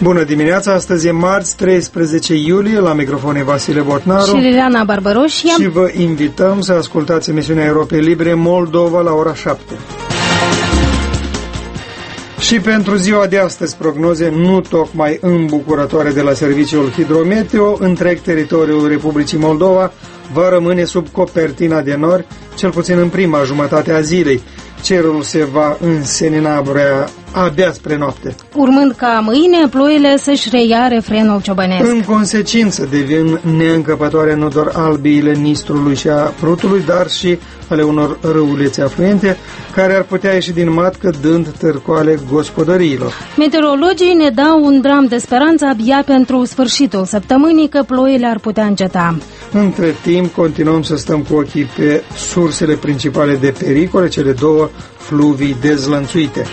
Bună dimineața, astăzi e marți, 13 iulie, la microfon e Vasile Botnaru și Liliana Barbaroșia și vă invităm să ascultați emisiunea Europei Libere Moldova la ora 7. Și pentru ziua de astăzi, prognoze nu tocmai îmbucurătoare de la Serviciul Hidrometeo. Întreg teritoriul Republicii Moldova va rămâne sub copertina de nori, cel puțin în prima jumătate a zilei. Cerul se va însenina abia spre noapte, urmând ca mâine ploile să-și reia refrenul ciobănesc. În consecință devin neîncăpătoare nu doar albiile Nistrului și a Prutului, dar și ale unor râulețe afluente care ar putea ieși din matcă, dând târcoale gospodăriilor. Meteorologii ne dau un dram de speranță abia pentru sfârșitul săptămânii că ploile ar putea înceta. Între timp, continuăm să stăm cu ochii pe sursele principale de pericole, cele două fluvii dezlănțuite.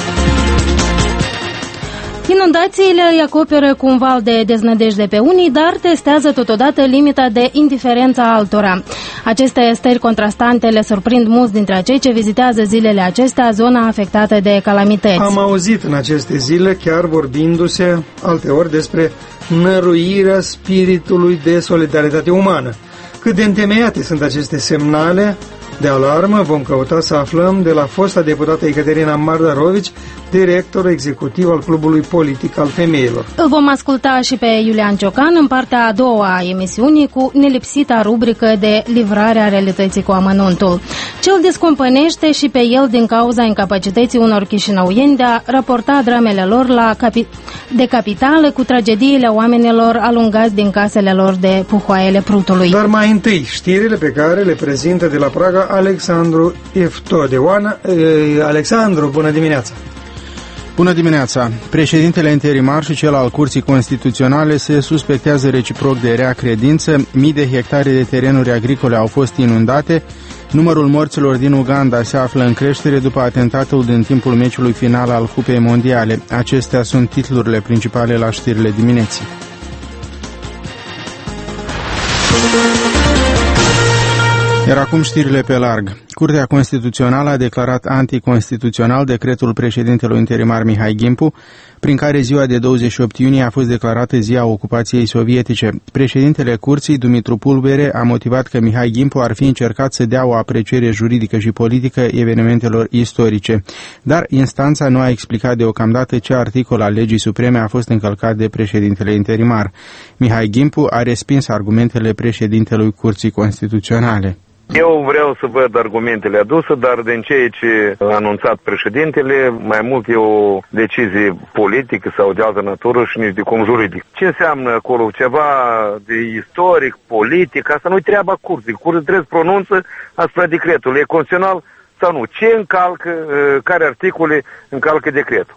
Inundațiile îi acoperă cu un val de deznădejde pe unii, dar testează totodată limita de indiferență a altora. Aceste stări contrastante le surprind mulți dintre cei ce vizitează zilele acestea zona afectată de calamități. Am auzit în aceste zile, chiar vorbindu-se alteori despre năruirea spiritului de solidaritate umană. Cât de întemeiate sunt aceste semnale de alarmă, vom căuta să aflăm de la fosta deputată Ecaterina Mardarovici, director executiv al Clubului Politic al Femeilor. Îl vom asculta și pe Iulian Ciocan în partea a doua a emisiunii cu nelipsita rubrică de livrare a realității cu amănuntul. Ce îl descumpănește și pe el din cauza incapacității unor chișinăuieni de a raporta dramele lor de capitală cu tragediile oamenilor alungați din casele lor de puhoaiele Prutului. Dar mai întâi, știrile pe care le prezintă de la Praga Alexandru Evtodeoana. Alexandru, bună dimineața! Bună dimineața! Președintele interimar și cel al Curții Constituționale se suspectează reciproc de rea credință. Mii de hectare de terenuri agricole au fost inundate. Numărul morților din Uganda se află în creștere după atentatul din timpul meciului final al Cupei Mondiale. Acestea sunt titlurile principale la știrile dimineții. Iar acum știrile pe larg. Curtea Constituțională a declarat anticonstituțional decretul președintelui interimar Mihai Gimpu, prin care ziua de 28 iunie a fost declarată ziua ocupației sovietice. Președintele Curții, Dumitru Pulbere, a motivat că Mihai Gimpu ar fi încercat să dea o apreciere juridică și politică evenimentelor istorice. Dar instanța nu a explicat deocamdată ce articol al legii supreme a fost încălcat de președintele interimar. Mihai Gimpu a respins argumentele președintelui Curții Constituționale. Eu vreau să văd argumentele aduse, dar din ceea ce a anunțat președintele, mai mult e o decizie politică sau de altă natură și nici de cum juridic. Ce înseamnă acolo? Ceva de istoric, politic, asta nu-i treaba curții. Curții trebuie să pronunță asupra decretului. E constituțional sau nu? Ce încalcă, care articole încalcă decretul?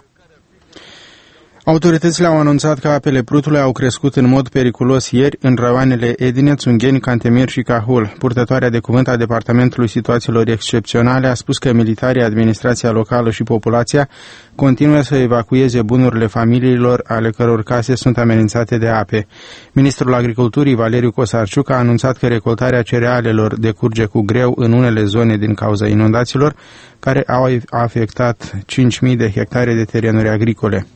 Autoritățile au anunțat că apele Prutului au crescut în mod periculos ieri în raioanele Edineț, Ungheni, Cantemir și Cahul. Purtătoarea de cuvânt a Departamentului Situațiilor Excepționale a spus că militarii, administrația locală și populația continuă să evacueze bunurile familiilor ale căror case sunt amenințate de ape. Ministrul Agriculturii, Valeriu Cosarciuc, a anunțat că recoltarea cerealelor decurge cu greu în unele zone din cauza inundațiilor, care au afectat 5.000 de hectare de terenuri agricole.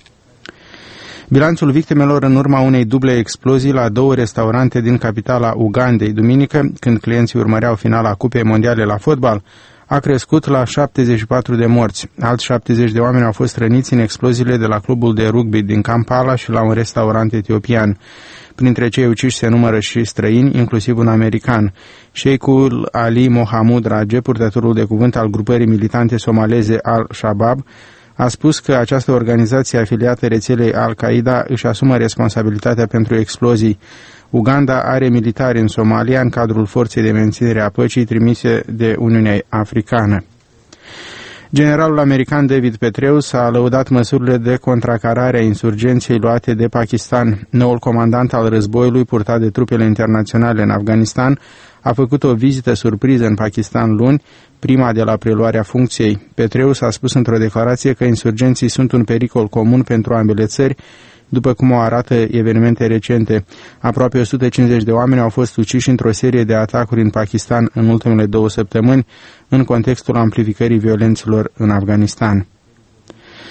Bilanțul victimelor în urma unei duble explozii la două restaurante din capitala Ugandei, duminică, când clienții urmăreau finala Cupei Mondiale la fotbal, a crescut la 74 de morți. Alți 70 de oameni au fost răniți în exploziile de la clubul de rugby din Kampala și la un restaurant etiopian. Printre cei uciși se numără și străini, inclusiv un american. Sheikhul Ali Mohamud Rage, purtătorul de cuvânt al grupării militante somaleze Al-Shabaab, a spus că această organizație afiliată rețelei Al-Qaeda își asumă responsabilitatea pentru explozii. Uganda are militari în Somalia în cadrul forței de menținere a păcii trimise de Uniunea Africană. Generalul american David Petraeus a lăudat măsurile de contracarare a insurgenței luate de Pakistan. Noul comandant al războiului purtat de trupele internaționale în Afganistan a făcut o vizită surpriză în Pakistan luni, prima de la preluarea funcției. Petraeus a spus într-o declarație că insurgenții sunt un pericol comun pentru ambele țări, după cum o arată evenimente recente. Aproape 150 de oameni au fost uciși într-o serie de atacuri în Pakistan în ultimele 2 săptămâni, în contextul amplificării violențelor în Afganistan.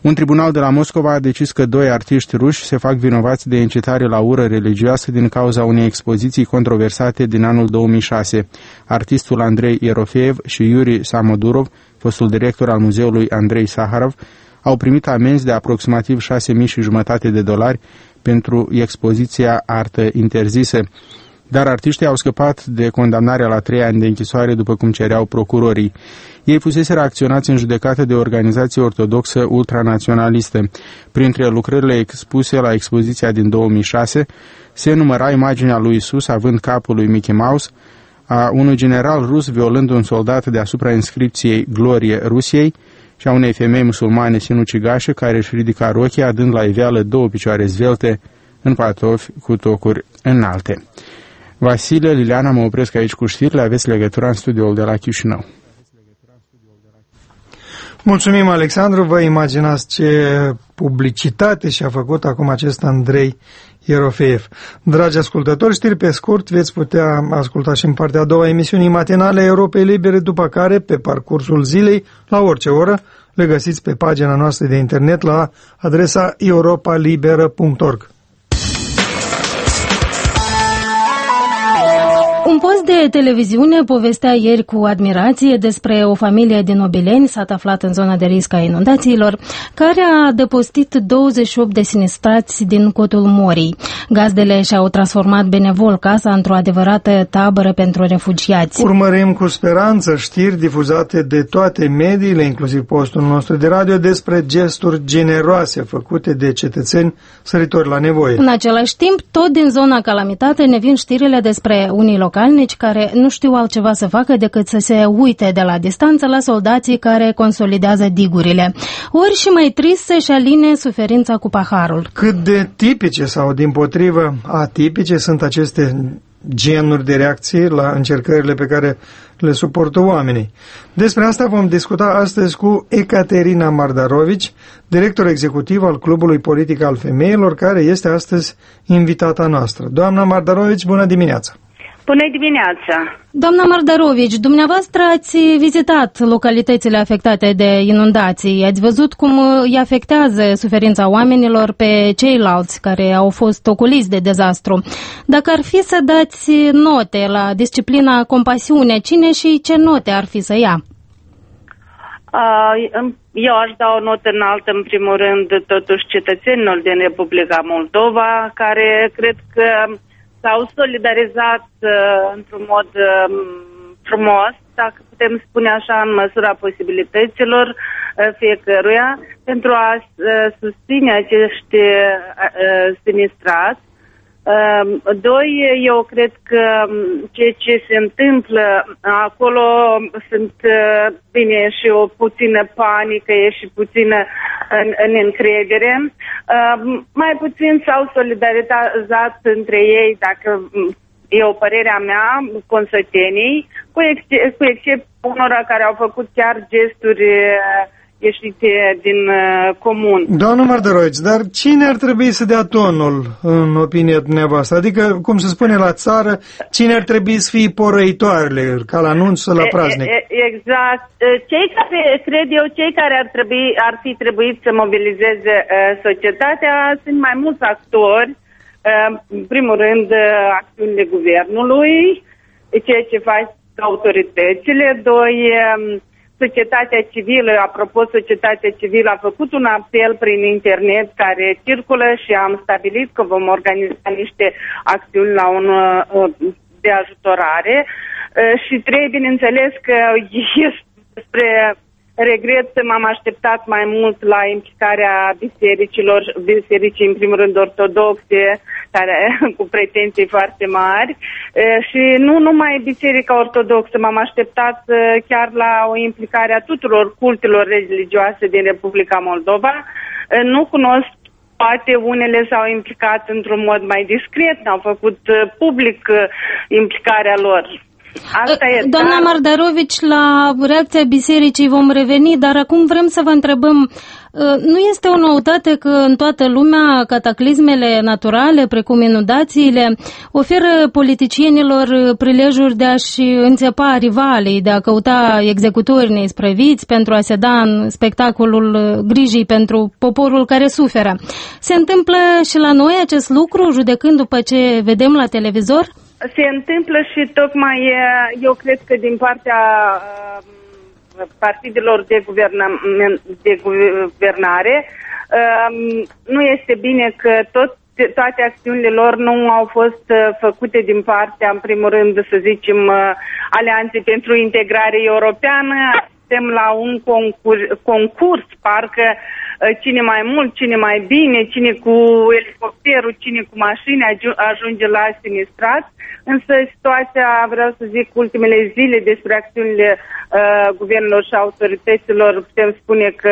Un tribunal de la Moscova a decis că 2 artiști ruși se fac vinovați de incitare la ură religioasă din cauza unei expoziții controversate din anul 2006. Artistul Andrei Yerofeev și Yuri Samodurov, fostul director al muzeului Andrei Saharov, au primit amenzi de aproximativ $6.500 pentru expoziția Artă interzisă. Dar artiștii au scăpat de condamnarea la 3 ani de închisoare, după cum cereau procurorii. Ei fuseseră acționați în judecată de o organizație ortodoxă ultranaționalistă. Printre lucrările expuse la expoziția din 2006 se număra imaginea lui Isus având capul lui Mickey Mouse, a unui general rus violând un soldat deasupra inscripției Glorie Rusiei și a unei femei musulmane sinucigașe care își ridica rochia, dând la iveală 2 picioare zvelte în pantofi cu tocuri înalte. Vasile, Liliana, mă opresc aici cu știrile, aveți legătura în studioul de la Chișinău. Mulțumim, Alexandru, vă imaginați ce publicitate și-a făcut acum acest Andrei Yerofeev. Dragi ascultători, știri pe scurt veți putea asculta și în partea a doua emisiunii matinale Europei Libere, după care, pe parcursul zilei, la orice oră, le găsiți pe pagina noastră de internet la adresa europalibera.org. Un post de televiziune povestea ieri cu admirație despre o familie din Obileni, sat aflat în zona de risc a inundațiilor, care a adăpostit 28 de sinistrați din Cotul Morii. Gazdele și-au transformat benevol casa într-o adevărată tabără pentru refugiați. Urmărim cu speranță știri difuzate de toate mediile, inclusiv postul nostru de radio, despre gesturi generoase făcute de cetățeni săritori la nevoie. În același timp, tot din zona calamitate ne vin știrile despre unii localnici care nu știu altceva să facă decât să se uite de la distanță la soldații care consolidează digurile. Ori și mai trist să-și aline suferința cu paharul. Cât de tipice sau dimpotrivă atipice sunt aceste genuri de reacții la încercările pe care le suportă oamenii. Despre asta vom discuta astăzi cu Ecaterina Mardarovici, director executiv al Clubului Politic al Femeilor, care este astăzi invitata noastră. Doamna Mardarovici, bună dimineața! Bună dimineața! Doamna Mardarovici, dumneavoastră ați vizitat localitățile afectate de inundații. Ați văzut cum îi afectează suferința oamenilor pe ceilalți care au fost ocoliți de dezastru. Dacă ar fi să dați note la disciplina compasiune, cine și ce note ar fi să ia? Eu aș da o notă înaltă, în primul rând, totuși cetățenilor din Republica Moldova, care cred că s-au solidarizat într-un mod frumos, dacă putem spune așa, în măsura posibilităților fiecăruia, pentru a susține acești sinistrați. Doi, eu cred că ceea ce se întâmplă acolo sunt, bine, și o puțină panică, e și puțină în încredere. Mai puțin s-au solidarizat între ei, dacă e o părerea mea, consătenii, cu excepția unora care au făcut chiar gesturi ieșite din comun. Doamna Mardarovici, dar cine ar trebui să dea tonul în opinia dumneavoastră? Adică, cum se spune la țară, cine ar trebui să fie porăitoarele, ca la anunț sau la praznic? Exact. Cei care, cred eu, cei care ar fi trebuit să mobilizeze societatea sunt mai mulți actori. În primul rând, acțiunile guvernului, ceea ce fac autoritățile. Doi, societatea civilă, apropo, societatea civilă a făcut un apel prin internet care circulă și am stabilit că vom organiza niște acțiuni la de ajutorare și trebuie, bineînțeles, că despre regret m-am așteptat mai mult la implicarea bisericii, în primul rând ortodoxe, care cu pretenții foarte mari, și nu numai Biserica Ortodoxă, m-am așteptat chiar la o implicare a tuturor cultelor religioase din Republica Moldova. Nu cunosc, poate unele s-au implicat într-un mod mai discret, n-au făcut public implicarea lor. Doamna Mardarovici, la reacția bisericii vom reveni, dar acum vrem să vă întrebăm Nu este o noutate că în toată lumea cataclismele naturale, precum inundațiile, oferă politicienilor prilejuri de a-și înțepa rivalii, de a căuta executori neisprăviți pentru a se da în spectacolul grijii pentru poporul care suferă. Se întâmplă și la noi acest lucru, judecând după ce vedem la televizor? Se întâmplă și tocmai eu cred că din partea partidelor de guvernare nu este bine că toate acțiunile lor nu au fost făcute din partea, în primul rând, să zicem, Alianței pentru Integrare Europeană. Suntem la un concurs, parcă cine mai mult, cine mai bine, cine cu elicopterul, cine cu mașini ajunge la sinistrat. Însă situația, vreau să zic, ultimele zile despre acțiunile guvernelor și autorităților, putem spune că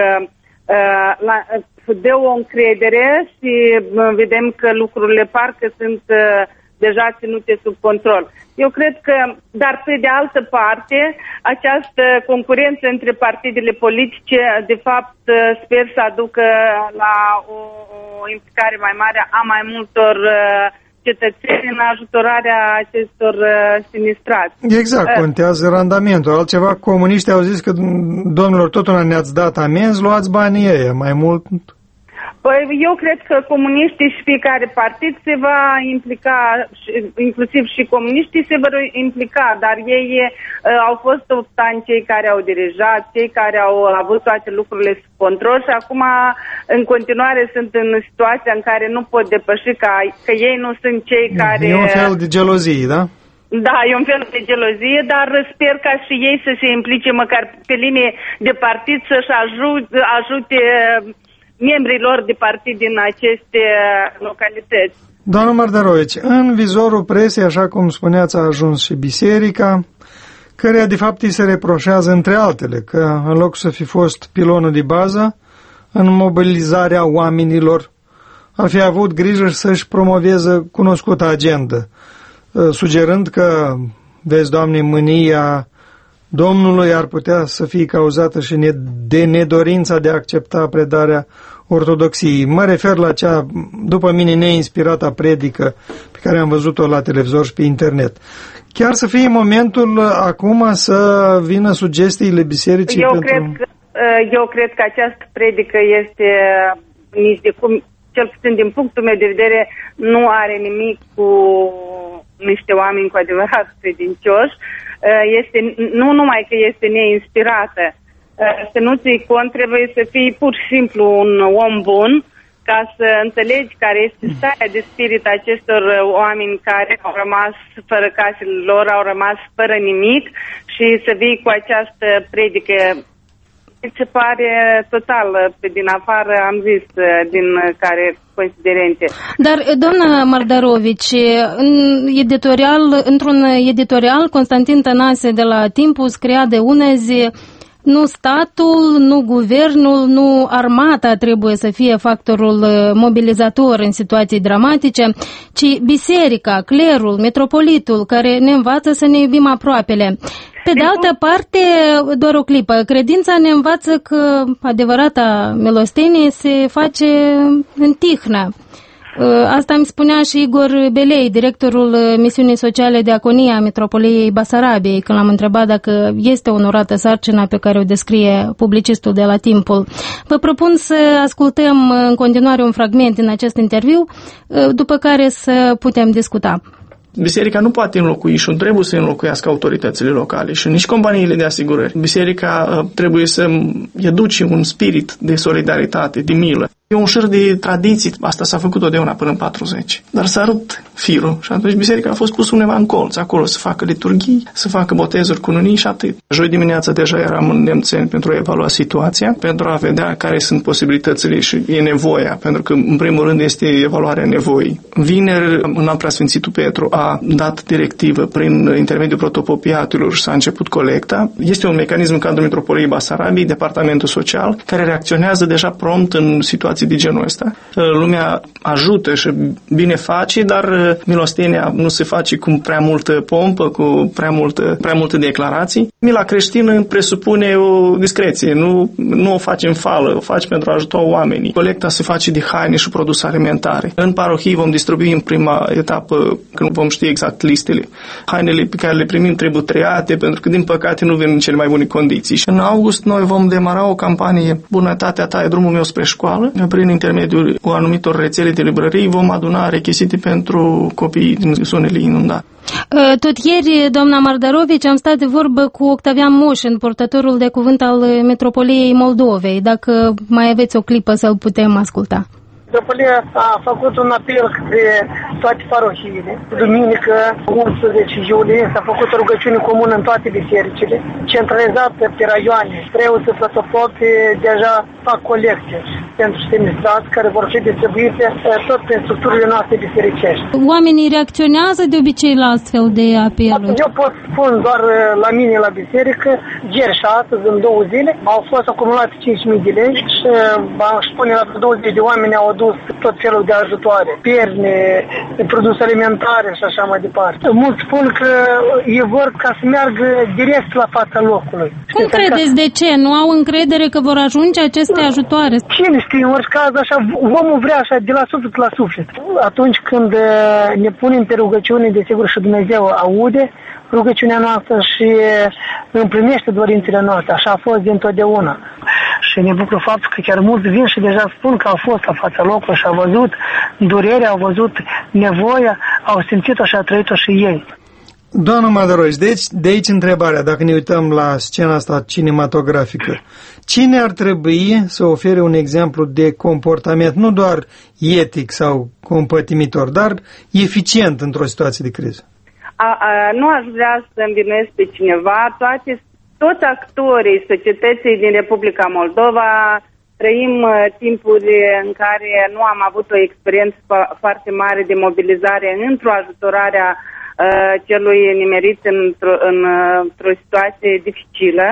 dă o încredere și vedem că lucrurile parcă sunt deja ținute sub control. Eu cred că, dar pe de altă parte, această concurență între partidele politice, de fapt, sper să aducă la o implicare mai mare a mai multor cetățeni în ajutorarea acestor sinistrați. Exact, contează randamentul. Altceva, comuniștii au zis că, domnilor, totuna ne-ați dat amenzi, luați banii ăia, mai mult... Păi eu cred că comuniștii și fiecare partid se va implica, inclusiv și comuniștii se vor implica, dar ei au fost optani, cei care au dirijat, cei care au avut toate lucrurile sub control și acum în continuare sunt în situația în care nu pot depăși că ei nu sunt cei care... E un fel de gelozie, da? Da, e un fel de gelozie, dar sper ca și ei să se implice măcar pe linie de partid să-și ajute membrilor de partid din aceste localități. Doamna Mărdarovici, în vizorul presei, așa cum spuneați, a ajuns și biserica, căreia de fapt îi se reproșează, între altele, că în loc să fi fost pilonul de bază în mobilizarea oamenilor, ar fi avut grijă să-și promoveze cunoscută agendă, sugerând că, vezi, Doamne, mânia Domnului ar putea să fie cauzată și de nedorința de a accepta predarea ortodoxiei. Mă refer la cea, după mine, neinspirată predică pe care am văzut-o la televizor și pe internet. Chiar să fie momentul acum să vină sugestiile bisericii Eu cred că această predică este nici de cum, cel puțin din punctul meu de vedere, nu are nimic cu niște oameni cu adevărat credincioși. Nu numai că este neinspirată, să nu ții cont, trebuie să fii pur și simplu un om bun ca să înțelegi care este starea de spirit acestor oameni care au rămas fără casele lor, au rămas fără nimic și să vii cu această predică. Se pare total, pe din afară, am zis, din care considerente. Dar, doamna Mărdarovici, într-un editorial, Constantin Tănase de la Timpul scria de unezi: nu statul, nu guvernul, nu armata trebuie să fie factorul mobilizator în situații dramatice, ci biserica, clerul, metropolitul, care ne învață să ne iubim aproapele. Pe de altă parte, doar o clipă, credința ne învață că adevărata milostenie se face în tihnă. Asta îmi spunea și Igor Belei, directorul misiunii sociale Diaconie a Metropoliei Basarabiei, când l-am întrebat dacă este onorată sarcina pe care o descrie publicistul de la Timpul. Vă propun să ascultăm în continuare un fragment din acest interviu, după care să putem discuta. Biserica nu poate înlocui și nu trebuie să înlocuiască autoritățile locale și nici companiile de asigurări. Biserica trebuie să educe un spirit de solidaritate, de milă. E un șir de tradiții, asta s-a făcut totdeauna până în 40, dar s-a rupt firul și atunci biserica a fost pusă undeva în colț, acolo să facă liturghii, să facă botezuri, cununii și atât. Joi dimineața deja eram în Nemțeni pentru a evalua situația, pentru a vedea care sunt posibilitățile și e nevoia, pentru că în primul rând este evaluarea nevoii. Vineri, în Preasfințitul Petru a dat directivă prin intermediul protopopiatelor și s-a început colecta. Este un mecanism în cadrul Metropoliei Basarabiei, Departamentul Social, care reacționează deja prompt în situații de genul ăsta. Lumea ajută și bine face, dar milostenia nu se face cu prea multă pompă, cu prea multe declarații. Mila creștină presupune o discreție, nu o faci în fală, o faci pentru a ajuta oamenii. Colecta se face de haine și produse alimentare. În parohii vom distribui în prima etapă, când vom ști exact listele. Hainele pe care le primim trebuie treiate, pentru că, din păcate, nu vin în cele mai bune condiții. Și în august noi vom demara o campanie Bunătatea ta e drumul meu spre școală. Prin intermediul anumitor rețele de librării vom aduna rechizite pentru copiii din zonele inundate. Tot ieri, doamna Mardarovici, am stat de vorbă cu Octavian Moșin, purtătorul de cuvânt al Metropoliei Moldovei. Dacă mai aveți o clipă să-l putem asculta. Metropolia a făcut un apel către toate parohiile. Duminică, 11 iulie, s-a făcut o rugăciune comună în toate bisericile, centralizată pe raioane. Preoții protopopi deja fac colecte pentru semnistrați care vor fi distribuite tot prin structurile noastre bisericești. Oamenii reacționează de obicei la astfel de apeluri? Eu pot spune doar la mine la biserică, ieri și astăzi, în 2 zile, au fost acumulate 5.000 de lei și aș spune la 20 de oameni au adus tot felul de ajutoare, perne, produse alimentare și așa mai departe. Mulți spun că e vor ca să meargă direct la fața locului. Cum credeți de ce? Nu au încredere că vor ajunge aceste ajutoare? Cine știe, în orice caz, așa, omul vrea așa, de la suflet la suflet. Atunci când ne punem pe rugăciune, desigur și Dumnezeu aude rugăciunea noastră și împlinește dorințele noastre. Așa a fost dintotdeauna. Și ne bucură faptul că chiar mulți vin și deja spun că au fost la fața locului și au văzut durerea, au văzut nevoia, au simțit-o și au trăit-o și ei. Doamna Mardarovici, deci de aici întrebarea, dacă ne uităm la scena asta cinematografică. Cine ar trebui să ofere un exemplu de comportament, nu doar etic sau compătimitor, dar eficient într-o situație de criză? Nu aș vrea să învinuiesc pe cineva. Toți actorii societății din Republica Moldova trăim timpuri în care nu am avut o experiență foarte mare de mobilizare într-o ajutorare a celui nimerit într-o situație dificilă.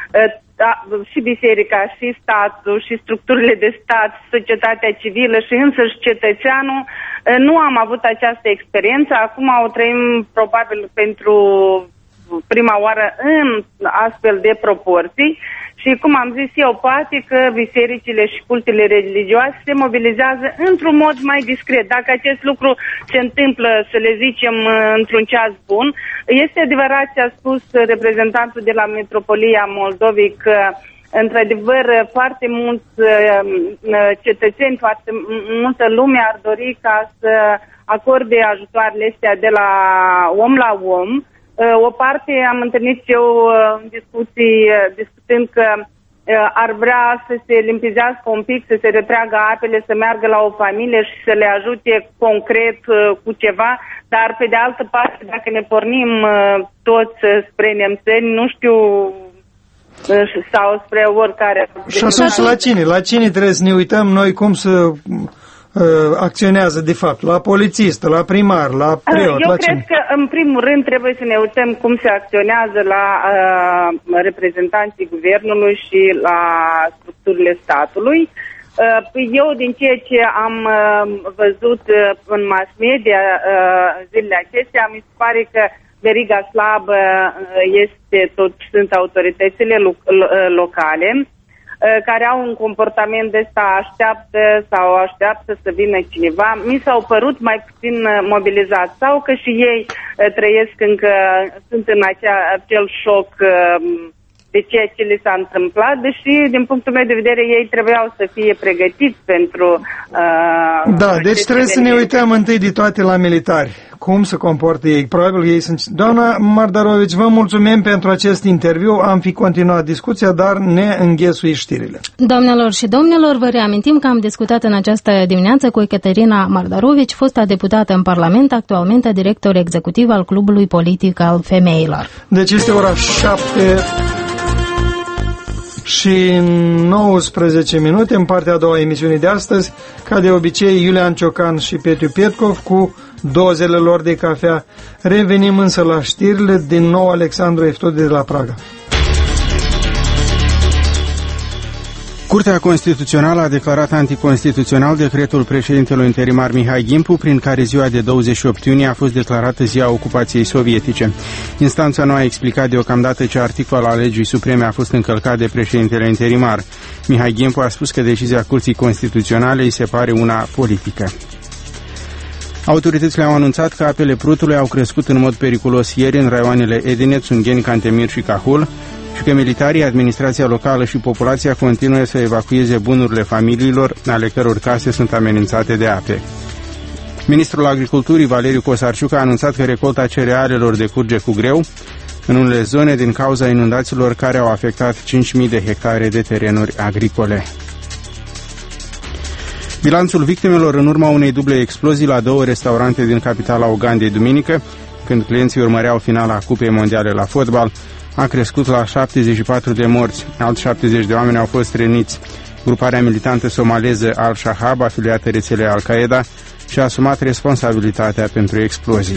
Și biserica, și statul, și structurile de stat, societatea civilă și însăși cetățeanul nu am avut această experiență. Acum o trăim probabil pentru prima oară în astfel de proporții și, cum am zis eu, poate că bisericile și cultele religioase se mobilizează într-un mod mai discret. Dacă acest lucru se întâmplă, să le zicem, într-un ceas bun, este adevărat ce a spus reprezentantul de la Metropolia Moldovei că într-adevăr foarte mulți cetățeni, foarte multă lume ar dori ca să acorde ajutoarele astea de la om la om. O parte am întâlnit eu în discuții discutând că ar vrea să se limpizească un pic, să se retragă apele, să meargă la o familie și să le ajute concret cu ceva, dar pe de altă parte, dacă ne pornim toți spre nemțeni, nu știu, sau spre oricare. Și atunci la cine trebuie să ne uităm noi cum să acționează de fapt? La polițist, la primar, la preot? Eu cred că în primul rând trebuie să ne uităm cum se acționează la reprezentanții guvernului și la structurile statului. Eu, din ceea ce am văzut în mass media zilele acestea, mi se pare că veriga slabă sunt autoritățile locale, care au un comportament de ăsta, așteaptă să vină cineva. Mi s-au părut mai puțin mobilizați sau că și ei trăiesc încă, sunt în acel șoc de ceea ce li s-a întâmplat, deși, din punctul meu de vedere, ei trebuiau să fie pregătiți pentru... deci trebuie să ne uităm întâi de toate la militari. Cum se comportă ei? Probabil ei sunt... Doamna Mardarovici, vă mulțumim pentru acest interviu. Am fi continuat discuția, dar ne înghesui știrile. Doamnelor și domnilor, vă reamintim că am discutat în această dimineață cu Ecaterina Mardarovici, fosta deputată în Parlament, actualmente director executiv al Clubului Politic al Femeilor. Deci este ora 7 și 19 minute în partea a doua emisiunii de astăzi. Ca de obicei, Iulian Ciocan și Petru Pietkov cu dozele lor de cafea. Revenim însă la știrile, din nou Alexandru Eftode de la Praga. Curtea Constituțională a declarat anticonstituțional decretul președintelui interimar Mihai Gimpu, prin care ziua de 28 iunie a fost declarată ziua ocupației sovietice. Instanța nu a explicat deocamdată ce articol al legii supreme a fost încălcat de președintele interimar. Mihai Gimpu a spus că decizia Curții Constituționale îi se pare una politică. Autoritățile au anunțat că apele Prutului au crescut în mod periculos ieri în raioanele Edinet, Sungheni, Cantemir și Cahul și că militarii, administrația locală și populația continuă să evacueze bunurile familiilor, ale căror case sunt amenințate de ape. Ministrul Agriculturii, Valeriu Cosarciuc, a anunțat că recolta cerealelor decurge cu greu în unele zone din cauza inundațiilor care au afectat 5.000 de hectare de terenuri agricole. Bilanțul victimelor în urma unei duble explozii la 2 restaurante din capitala Ugandei duminică, când clienții urmăreau finala Cupei Mondiale la fotbal, a crescut la 74 de morți. Alți 70 de oameni au fost răniți. Gruparea militantă somaleză Al-Shahab, afiliată rețelei Al-Qaeda, și-a asumat responsabilitatea pentru explozii.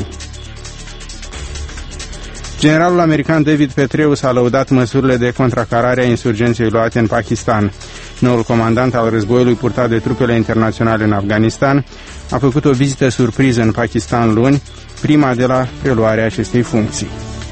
Generalul american David Petraeus a lăudat măsurile de contracarare a insurgenței luate în Pakistan. Noul comandant al războiului purtat de trupele internaționale în Afganistan a făcut o vizită surpriză în Pakistan luni, prima de la preluarea acestei funcții.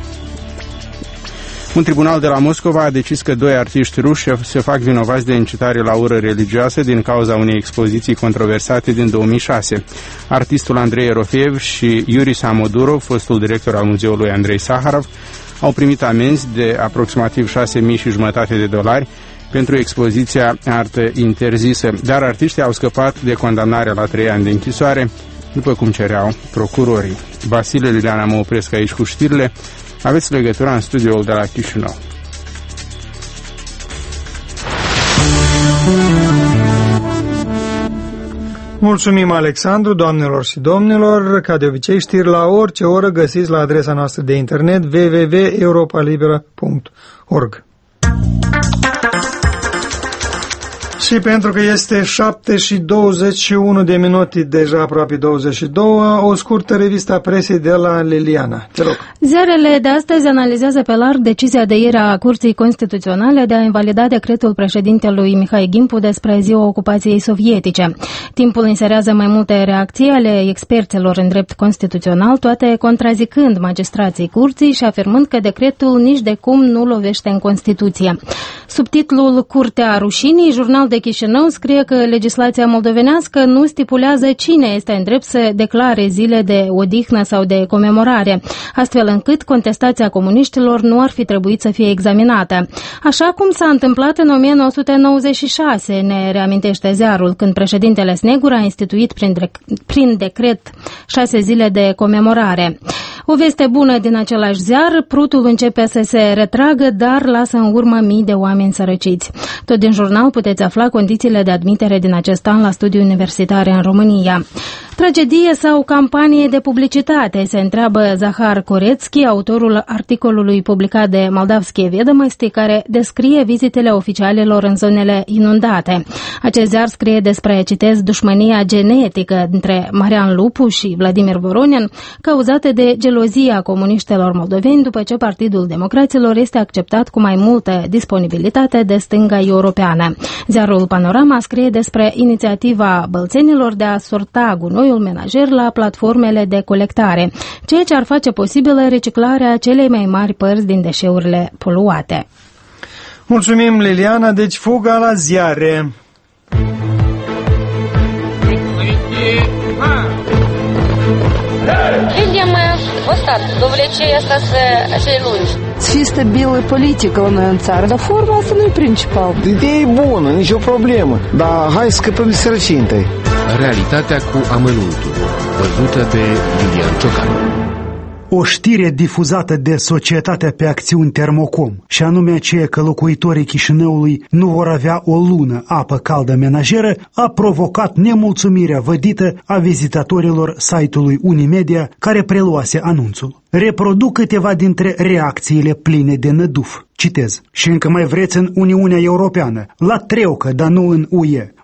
Un tribunal de la Moscova a decis că 2 artiști ruși se fac vinovați de incitare la ură religioasă din cauza unei expoziții controversate din 2006. Artistul Andrei Erofiev și Yuri Samodurov, fostul director al muzeului Andrei Saharov, au primit amenzi de aproximativ $6.500 pentru expoziția Artă interzisă, dar artiștii au scăpat de condamnarea la 3 ani de închisoare, după cum cereau procurorii. Vasile, Liliana, mă opresc aici cu știrile. Aveți legătura în studioul de la Chișinău. Mulțumim, Alexandru, doamnelor și domnilor. Ca de obicei, știri la orice oră găsiți la adresa noastră de internet www.europalibera.org. Și pentru că este 7:21 de minute, deja aproape 22, o scurtă revistă a presei de la Liliana. Te rog. Ziarele de astăzi analizează pe larg decizia de ieri a Curții Constituționale de a invalida decretul președintelui Mihai Gimpu despre ziua ocupației sovietice. Timpul inserează mai multe reacții ale experților în drept constituțional, toate contrazicând magistrații Curții și afirmând că decretul nici de cum nu lovește în Constituție. Subtitlul Curtea Rușinii, Jurnal de Chișinău, scrie că legislația moldovenească nu stipulează cine este în drept să declare zile de odihnă sau de comemorare, astfel încât contestația comuniștilor nu ar fi trebuit să fie examinată. Așa cum s-a întâmplat în 1996, ne reamintește ziarul, când președintele Snegur a instituit prin decret 6 zile de comemorare. O veste bună din același ziar, Prutul începe să se retragă, dar lasă în urmă mii de oameni sărăciți. Tot din jurnal puteți afla condițiile de admitere din acest an la studii universitare în România. Tragedie sau campanie de publicitate, se întreabă Zahar Koretski, autorul articolului publicat de Moldavskie Vedomosti, care descrie vizitele oficialelor în zonele inundate. Acest ziar scrie despre, citez, dușmânia genetică între Marian Lupu și Vladimir Voronin, cauzate de gelozia comuniștilor moldoveni după ce Partidul Democraților este acceptat cu mai multă disponibilitate de stânga europeană. Ziarul Panorama scrie despre inițiativa bălțenilor de a sorta gunoiul menajer la platformele de colectare, ceea ce ar face posibilă reciclarea celei mai mari părți din deșeurile poluate. Mulțumim, Liliana. Deci fuga la ziare. Видимо, вот так, довлече остаться cei lungi. Și stabilă politică la noi în țară, dar forma asta nu e principal. Ideea e bună, nicio problemă, dar hai să scăpăm de sărăcie întâi. Realitatea cu amănuntul, văzută de Iulian Ciocan. O știre difuzată de Societatea pe Acțiuni Termocom, și anume aceea că locuitorii Chișinăului nu vor avea o lună apă caldă menajeră, a provocat nemulțumirea vădită a vizitatorilor site-ului Unimedia, care preluase anunțul. Reproduc câteva dintre reacțiile pline de năduf. Citez. Și încă mai vreți în Uniunea Europeană, la treucă, dar nu în UE.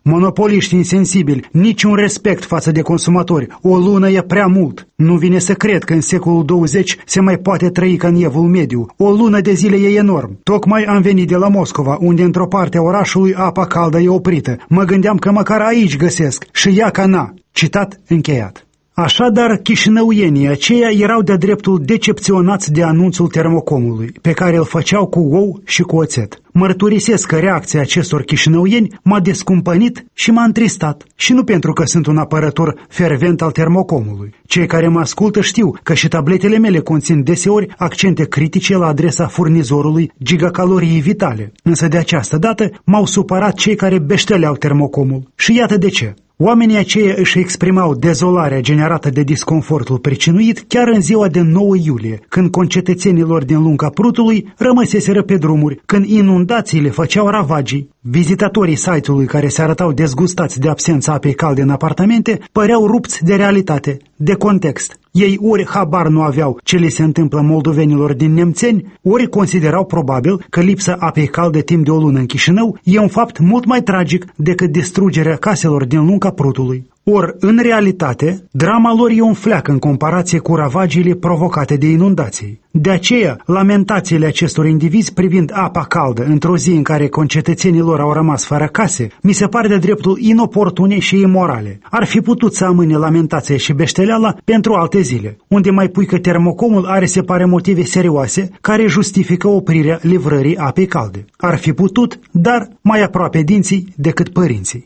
Monopoliști insensibili, niciun respect față de consumatori. O lună e prea mult. Nu vine să cred că în secolul 20 se mai poate trăi ca în Evul Mediu. O lună de zile e enorm. Tocmai am venit de la Moscova, unde într-o parte a orașului apa caldă e oprită. Mă gândeam că măcar aici găsesc și ea ca na. Citat încheiat. Așadar, chișinăuienii aceia erau de-a dreptul decepționați de anunțul termocomului, pe care îl făceau cu ou și cu oțet. Mărturisesc că reacția acestor chișinăuieni m-a descumpănit și m-a întristat. Și nu pentru că sunt un apărător fervent al termocomului. Cei care mă ascultă știu că și tabletele mele conțin deseori accente critice la adresa furnizorului gigacalorii vitale. Însă de această dată m-au supărat cei care beșteleau termocomul. Și iată de ce. Oamenii aceia își exprimau dezolarea generată de disconfortul pricinuit chiar în ziua de 9 iulie, când concetățenilor din lunga Prutului rămăseseră pe drumuri, când inundațiile făceau ravagii. Vizitatorii site-ului care se arătau dezgustați de absența apei calde în apartamente păreau rupți de realitate, de context. Ei ori habar nu aveau ce li se întâmplă moldovenilor din Nemțeni, ori considerau probabil că lipsa apei calde timp de o lună în Chișinău e un fapt mult mai tragic decât distrugerea caselor din lunga Prutului. Ori, în realitate, drama lor e un fleac în comparație cu ravagiile provocate de inundații. De aceea, lamentațiile acestor indivizi privind apa caldă într-o zi în care concetățenii lor au rămas fără case, mi se pare de dreptul inoportune și imorale. Ar fi putut să amâne lamentația și beșteleala pentru alte zile, unde mai pui că termocomul are, se pare, motive serioase care justifică oprirea livrării apei calde. Ar fi putut, dar mai aproape dinții decât părinții.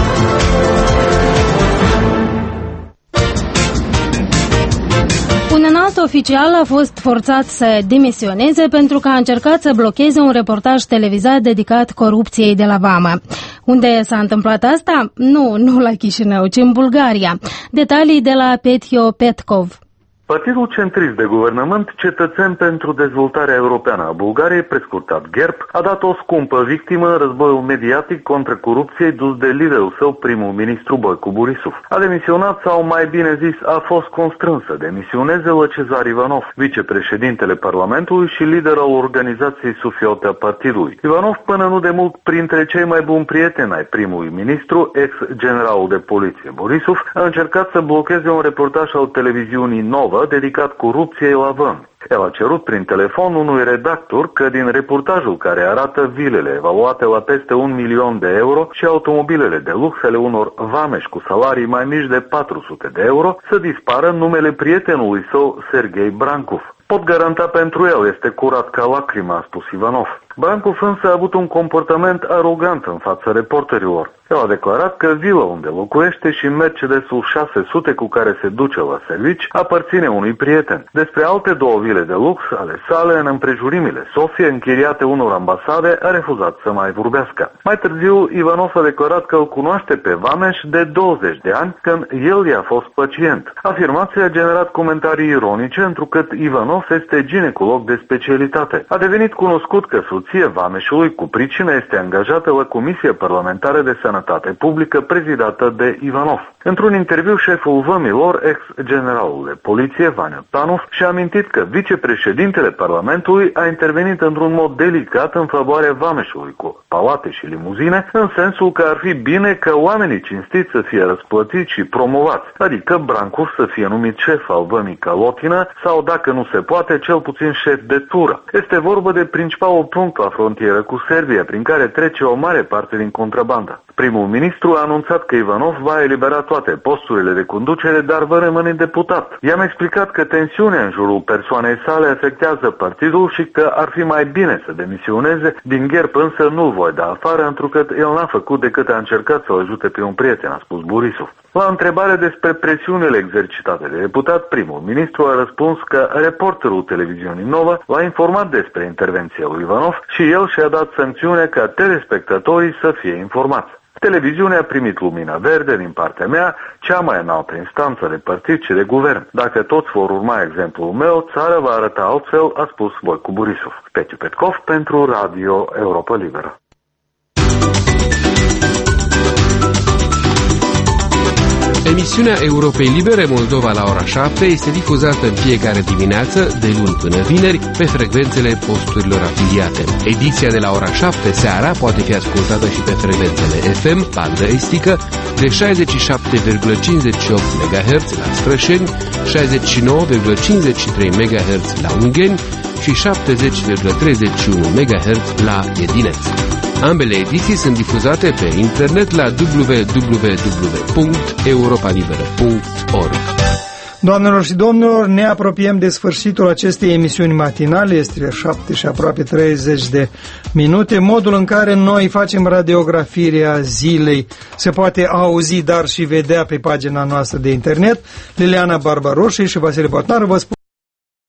Un înalt oficial a fost forțat să demisioneze pentru că a încercat să blocheze un reportaj televizat dedicat corupției de la vamă. Unde s-a întâmplat asta? Nu la Chișinău, ci în Bulgaria. Detalii de la Petio Petkov. Partidul centrist de guvernământ Cetățeni pentru Dezvoltarea Europeană a Bulgariei, prescurtat GERB, a dat o scumpă victimă în războiul mediatic contra corupției dus de liderul său, primul ministru Boicu Borisov. A demisionat sau, mai bine zis, a fost constrâns să demisioneze Lăcezar Ivanov, vicepreședintele Parlamentului și lider al organizației sufiote a partidului. Ivanov, până nu de mult printre cei mai buni prieteni ai primului ministru, ex-generalul de poliție Borisov, a încercat să blocheze un reportaj al televiziunii Nova dedicat corupției la vămi. El a cerut prin telefon unui redactor că din reportajul care arată vilele evaluate la peste 1 milion de euro și automobilele de lux ale unor vameși cu salarii mai mici de 400 de euro să dispară numele prietenului său, Serghei Brankov. Pot garanta pentru el, este curat ca lacrima, a spus Ivanov. Brankov însă a avut un comportament arogant în fața reporterilor. El a declarat că vila unde locuiește și Mercedesul 600 cu care se duce la servici aparține unui prieten. Despre alte două vile de lux ale sale în împrejurimile Sofie, închiriate unor ambasade, a refuzat să mai vorbească. Mai târziu, Ivanov a declarat că îl cunoaște pe vameș de 20 de ani, când el i-a fost pacient. Afirmația a generat comentarii ironice, întrucât Ivanov este ginecolog de specialitate. A devenit cunoscut că soția vameșului cu pricină este angajată la Comisia Parlamentară de Sănătate Publică prezidată de Ivanov. Într-un interviu, șeful vămilor, ex-generalul de poliție, Vania Tanov, și-a amintit că vicepreședintele Parlamentului a intervenit într-un mod delicat în favoarea vameșului cu palate și limuzine, în sensul că ar fi bine ca oamenii cinstiți să fie răsplătiți și promovați, adică Brankov să fie numit șef al vămii Calotină sau, dacă nu se poate, cel puțin șef de tură. Este vorba de principalul punct la frontieră cu Serbia, prin care trece o mare parte din contrabandă. Primul ministru a anunțat că Ivanov va elibera toate posturile de conducere, dar va rămâne deputat. I-am explicat că tensiunea în jurul persoanei sale afectează partidul și că ar fi mai bine să demisioneze. Din GERB însă nu-l voi da afară, întrucât el n-a făcut decât a încercat să-l ajute pe un prieten, a spus Borisov. La întrebare despre presiunile exercitate de deputat, primul ministru a răspuns că reporterul televiziunii Nova l-a informat despre intervenția lui Ivanov și el și-a dat sancțiunea ca telespectatorii să fie informați. Televiziunea a primit lumina verde din partea mea, cea mai înaltă instanță de partid și de guvern. Dacă toți vor urma exemplul meu, țara va arăta altfel, a spus Boicu Borisov. Petio Petkov pentru Radio Europa Liberă. Emisiunea Europei Libere Moldova la ora 7 este difuzată în fiecare dimineață, de luni până vineri, pe frecvențele posturilor afiliate. Ediția de la ora 7 seara poate fi ascultată și pe frecvențele FM, bandă estică, de 67,58 MHz la Strășeni, 69,53 MHz la Ungheni și 70,31 MHz la Edineț. Ambele ediții sunt difuzate pe internet la www.europalibera.org. Doamnelor și domnilor, ne apropiem de sfârșitul acestei emisiuni matinale, este 7 și aproape 30 de minute. Modul în care noi facem radiografirea zilei se poate auzi, dar și vedea pe pagina noastră de internet. Liliana Barbaroșii și Vasile Botnaru vă spun